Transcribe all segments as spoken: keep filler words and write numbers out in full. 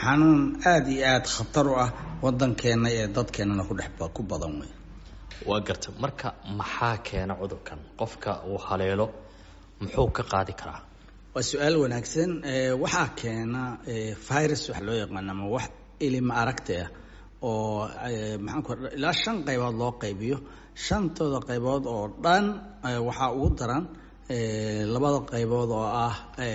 xanuun aad iyo aad khatar u ah wadankeena ee dadkeena ku dhex ku badan way waa garta marka maxaa keena cudurkan qofka uu haleelo muxuu ka qaadi karaa waa su'aal wanaagsan ee waxa keena virus wax loo yaqaan ama wax ilma aragtay oo maxaan ku ilaa shan qaybood loo qaybiyo shantooda qaybood oo dhan waxa ugu daran labada qaybood oo ah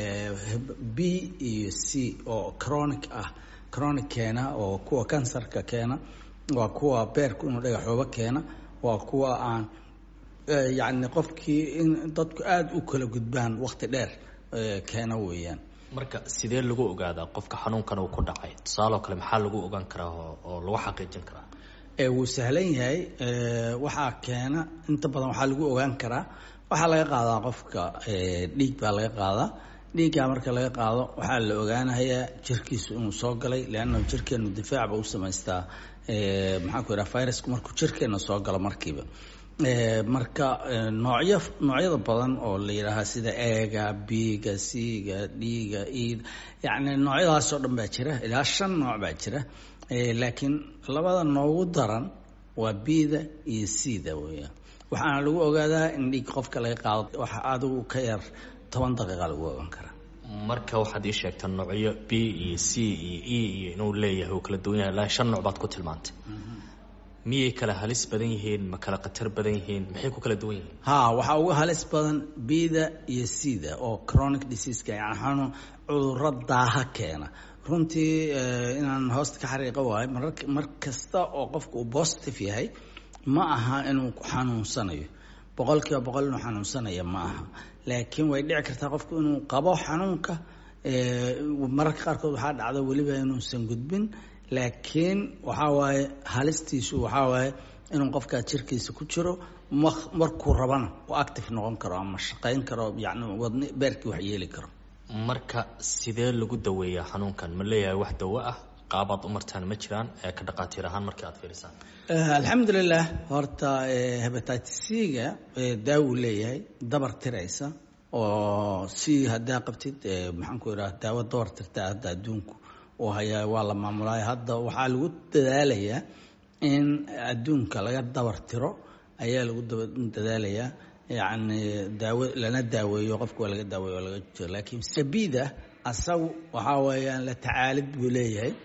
B iyo C oo chronic ah chronic keena oo kuwa kansarka keena waa kuwa beerku inuu dhagaxooba keena waa kuwa aan yaani qofkii in dadku aad u kala gudbaan waqti dheer keena weeyaan marka sidee lagu ogaadaa qofka xanuunkan uu ku dhacay tusaale kale maxaa lagu ogaan karaa oo lagu xaqiijin karaa ee uu sahlan yahay waxa keena inta badan waxa lagu ogaan karaa waxa laga qaadaa qofka dhiig baa laga qaadaa dhiigga marka laga qaado waxa la ogaanayaa jirkiisu inuu soo galay laana jirkeenu difaac buu sameystaa ee maxaa ku yiraahdaa virusku markuu jirkeena soo galo markiiba ee marka noocyo noocyada badan oo la yiraahdo sida A-ga B-ga C-ga D-ga E yaani noocyadaas oo dhan baa jira ilaa shan nooc baa jira ee laakiin labada noogu daran waa B-da iyo C-da weeyaan waxaana lagu ogaadaa in dhiig qofka laga qaado waxa adigu ka yar toban daqiiqo lagu ogaan karaa marka waxaad ii sheegtay noocyo B iyo C iyo E iyo inuu leeyahay oo kala duwan yahay ilaa shan nooc baad ku tilmaantay miyay kala halis badan yihiin ma kala khatar badan yihiin maxay ku kala duwan yihiin ha waxa ugu halis badan B-da iyo C-da oo chronic disease ka yani xanuun cudurro daaha keena runtii inaan hoosta ka xariiqo waayo mar kasta oo qofku uu positive yahay ma aha inuu ku xanuunsanayo boqolkiiba boqol inuu xanuunsanayo ma aha laakiin way dhici kartaa qofku inuu qabo xanuunka ee mararka qaarkood waxaa dhacda weliba inuusan gudbin laakiin waxa waaye halistiisu waxa waaye inuu qofka jirkiisa ku jiro markuu rabana uu active noqon karo ama shaqayn karo yaani wadni beerkii wax yeeli karo marka sidee lagu daweeyaa xanuunkan ma leeyahay wax dawo ah qaabad u martaan ma jiraan ee ka dhaqaatiir ahaan markii aad fiirisaan alxamdulillah horta hepatitis C-ga daawo leeyahay dabar tiraysa oo si hadaa qabtid maxaan ku yiraahdaa daawo dabar tirta hadda adduunku oo haya waa la maamulay hadda waxa lagu dadaalayaa in adduunka laga dabar tiro ayaa lagu dadaalayaa yaani daawo lana daaweeyo qofka laga daaweeyo laga jiro laakiin sabida asagu waxa weeyaan la tacaalid buu leeyahay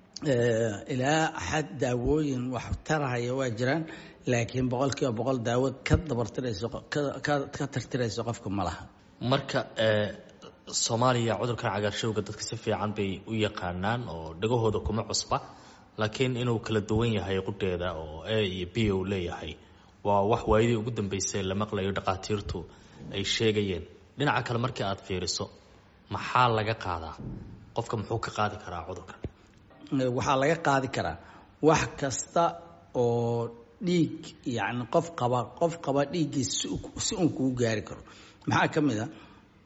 ilaa xad daawooyin wax taraya waa jiraan laakiin boqolkiiba boqol daawo ka dabartirayso ka tirtirayso qofka ma laha marka Soomaaliya cudurkan cagaarshowga dadka si fiican bay u yaqaanaan oo dhagahooda kuma cusba laakiin inuu kala duwan yahay qudheeda oo A iyo B uu leeyahay waa wax waayidii ugu dambeysay la maqlayo dhaqaatiirtu ay sheegayeen dhinaca kale markii aad fiiriso maxaa laga qaadaa qofka muxuu ka qaadi karaa cudurkan waxa laga qaadi karaa wax kasta oo dhiig yaani qof qaba qof qaba dhiigiisa si uu ku gaari karo maxaa kamid ah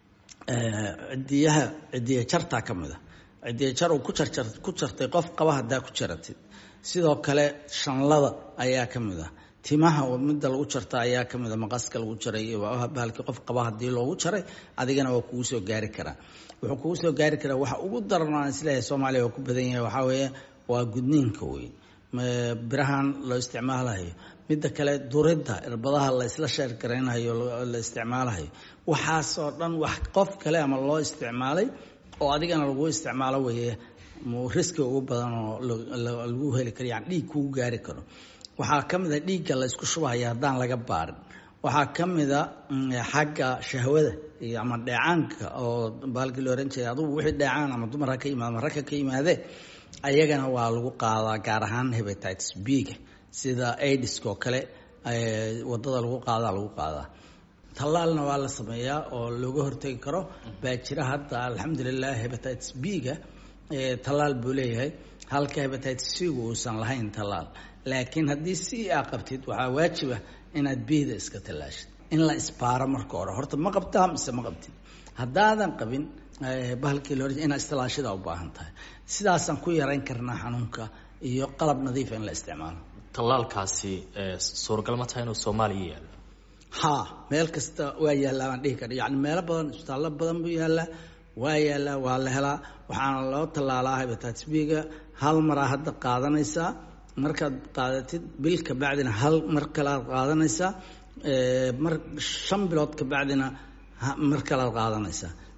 cidiyaha cidiya jarta kamid ah cidiya jar uu ku jarjar ku jartay qof qaba hadaa ku jaratid sidoo kale shanlada ayaa kamid ah timaha oo mid lagu jarta ayaa kamid ah maqaska lagu jaray waa baalkii qof qaba hadii loogu jaray adigana waa kugu soo gaari karaa wuxuu kugu soo gaari karaa waxa ugu daran islaahay Soomaaliya oo ku badan yahay waxa weeye waa gudniinka weey birahan loo isticmaalayo midda kale durida irbadaha la isla sheer gareynayo la isticmaalayo waxaas oo dhan wax qof kale ama loo isticmaalay oo adigana lagu isticmaalo weeye mo riski ugu badan oo lagu heli karo yani dhiig ku gaari karo waxa kamid ah dhiigga la isku shubayo hadaan laga baarin waxa kamid ah xagga shahwada iyo ama dheecaanka oo baalkii loo oran jiray adigu wixii dheecaan ama dumar ka yimaado marka ka yimaade ayagana waa lagu qaadaa gaar ahaan hepatitis B-ga sida AIDS oo kale wadada lagu qaadaa lagu qaadaa talaalna waa la sameeyaa oo looga hortagi karo baa jira hadda alxamdulillah hepatitis B-ga ee talaal buu leeyahay halka hepatitis C-gu uusan lahayn talaal laakiin haddii C aa qabtid waxaa waajib ah inaad B-da iska talaashid in la isbaaro marka hore horta ma qabtaa mise ma qabtid haddaadan qabin bahalkii loo in istilaashada u baahan tahay sidaasaan ku yareyn karnaa xanuunka iyo qalab nadiif in la isticmaalo talaalkaasi suuragal ma tahay inuu Soomaaliya yaalo ha meel kasta waa yaallaan dhihi kara yani meel badan isbitaallo badan buu yaalaa waa yaallaa waa la helaa waxaana loo tallaalaa hepatitis B-ga hal maraa hadda qaadanaysaa markaad qaadatid bil ka bacdina hal mar kalaad qaadanaysaa mar shan bilood ka bacdina mar kalaad qaadanaysaa